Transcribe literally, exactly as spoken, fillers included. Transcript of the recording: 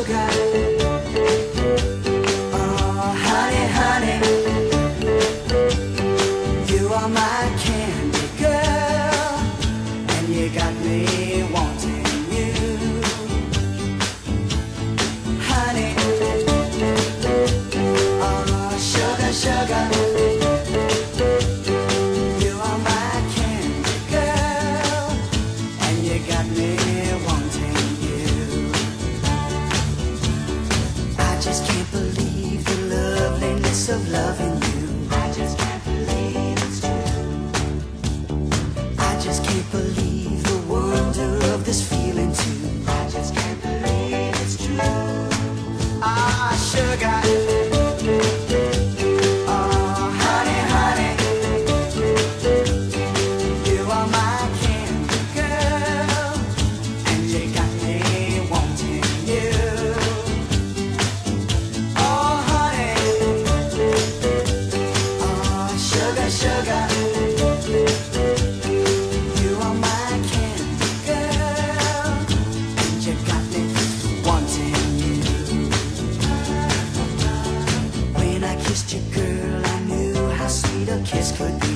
sugar. Oh, honey, honey, you are my candy girl, and you got me wanting you. Honey, oh, sugar, sugar, you are my candy girl, and you got me wanting you. I just can't believe the loveliness of loving you. I just can't believe it's true. I just can't believe the wonder of this feeling too. I just can't believe it's true. Ah, sugar. Oh, honey, honey, you are my candy girl, and you got me wanting you. Oh, honey, oh, sugar, sugar, you are my candy girl, and you got me wanting you. When I kissed you, girl, I knew how sweet a kiss could be.